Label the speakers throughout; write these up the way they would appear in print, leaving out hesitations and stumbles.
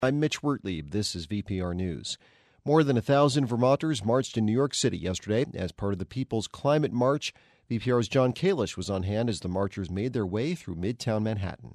Speaker 1: I'm Mitch Wertlieb. This is VPR News. More than 1,000 Vermonters marched in New York City yesterday as part of the People's Climate March. VPR's John Kalish was on hand as the marchers made their way through Midtown Manhattan.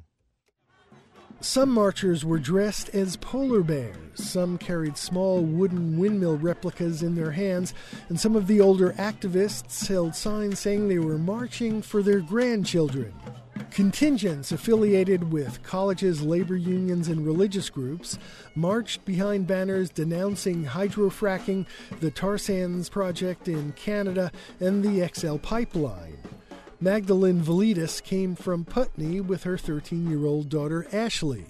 Speaker 2: Some marchers were dressed as polar bears. Some carried small wooden windmill replicas in their hands, and some of the older activists held signs saying they were marching for their grandchildren. Contingents affiliated with colleges, labor unions, and religious groups marched behind banners denouncing hydrofracking, the tar sands project in Canada, and the XL pipeline. Magdalene Validas came from Putney with her 13-year-old daughter, Ashley.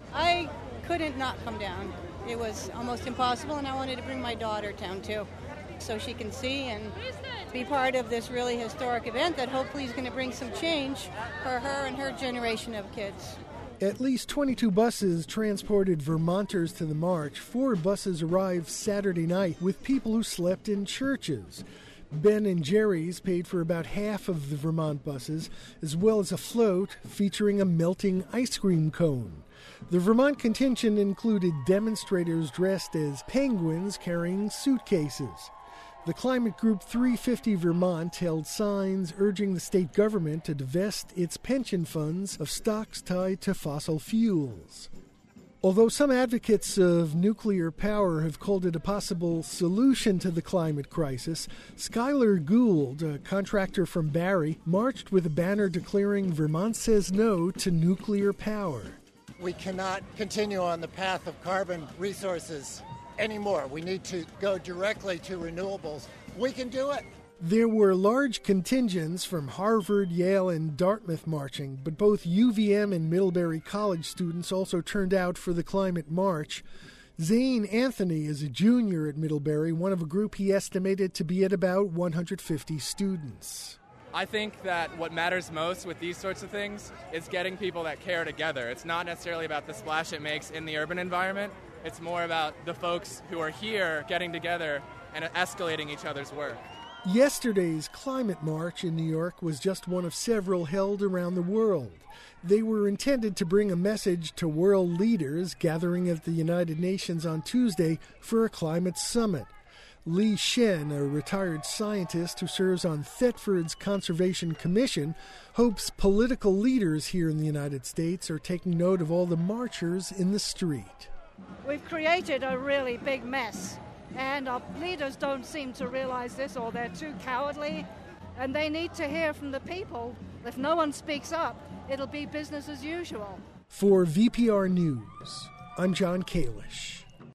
Speaker 3: I couldn't not come down. It was almost impossible, and I wanted to bring my daughter down, too, so she can see and be part of this really historic event that hopefully is going to bring some change for her and her generation of kids.
Speaker 2: At least 22 buses transported Vermonters to the march. 4 buses arrived Saturday night with people who slept in churches. Ben and Jerry's paid for about half of the Vermont buses, as well as a float featuring a melting ice cream cone. The Vermont contingent included demonstrators dressed as penguins carrying suitcases. The climate group 350 Vermont held signs urging the state government to divest its pension funds of stocks tied to fossil fuels. Although some advocates of nuclear power have called it a possible solution to the climate crisis, Skylar Gould, a contractor from Barrie, marched with a banner declaring Vermont says no to nuclear power.
Speaker 4: We cannot continue on the path of carbon resources anymore. We need to go directly to renewables. We can do it.
Speaker 2: There were large contingents from Harvard, Yale, and Dartmouth marching, but both UVM and Middlebury College students also turned out for the climate march. Zane Anthony is a junior at Middlebury, one of a group he estimated to be at about 150 students.
Speaker 5: I think that what matters most with these sorts of things is getting people that care together. It's not necessarily about the splash it makes in the urban environment. It's more about the folks who are here getting together and escalating each other's work.
Speaker 2: Yesterday's climate march in New York was just one of several held around the world. They were intended to bring a message to world leaders gathering at the United Nations on Tuesday for a climate summit. Lee Shen, a retired scientist who serves on Thetford's Conservation Commission, hopes political leaders here in the United States are taking note of all the marchers in the street.
Speaker 6: We've created a really big mess. And our leaders don't seem to realize this, or they're too cowardly, and they need to hear from the people. If no one speaks up, it'll be business as usual.
Speaker 2: For VPR News, I'm John Kalish.